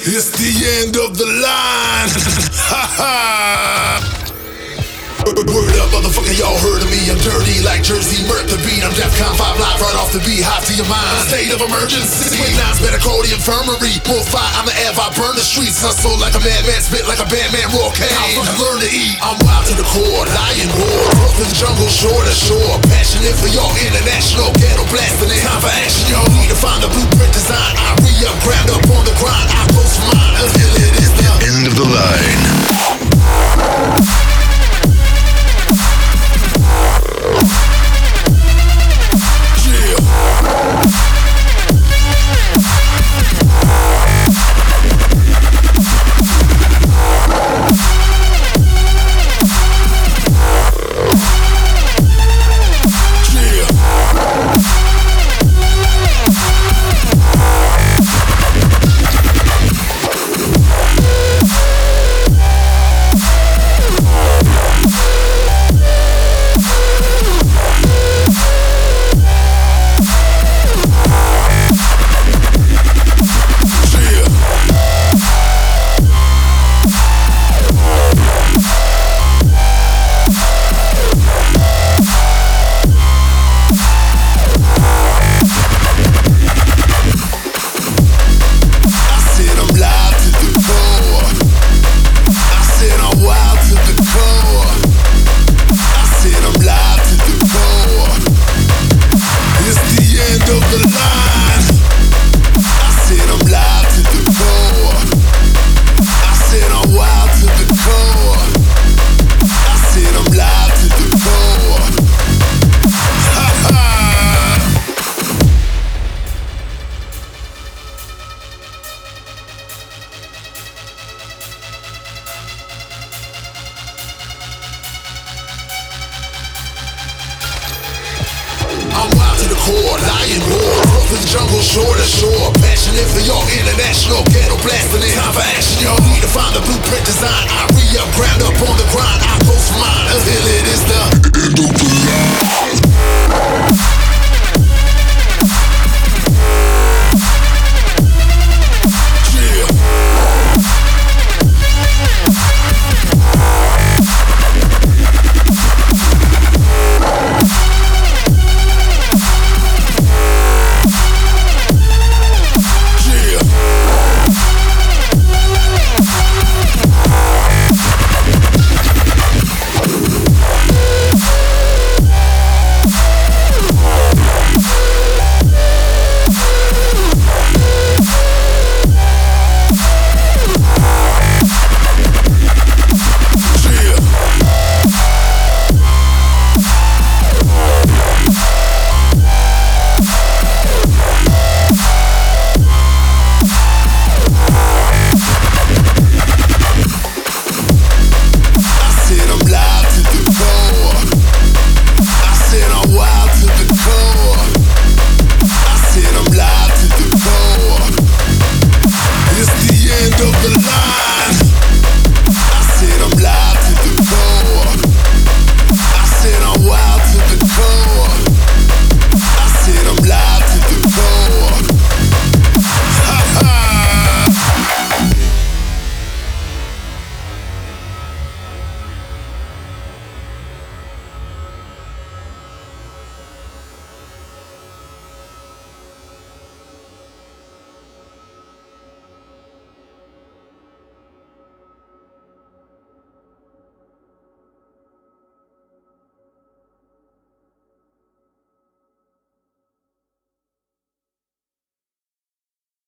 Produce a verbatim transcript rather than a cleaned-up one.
It's the end of the line. Ha ha. Word up, motherfucker, y'all heard of me. I'm dirty like Jersey, Murk the beat. I'm Defcon five live, right off the beat, hot to your mind. State of emergency. With nines, better call the infirmary. More fire, I'm the Ev, I burn the streets. Hustle like a madman, spit like a bandman, raw cane. Learn to eat, I'm wild to the core, lion roar. Growth in the jungle, shore to shore. Passionate for y'all, international, ghetto blasting it. Time for action, y'all need to find the blueprint design. I re-up, ground up on the grind. I post mine until it is the end of the line. lion roar. Growth in the jungle, shore to shore. Passionate for y'all, international, ghetto blasting it. Time for action, y'all need to find the blueprint design. I re-up, ground up on the grind. I post mine until it is the end of the line.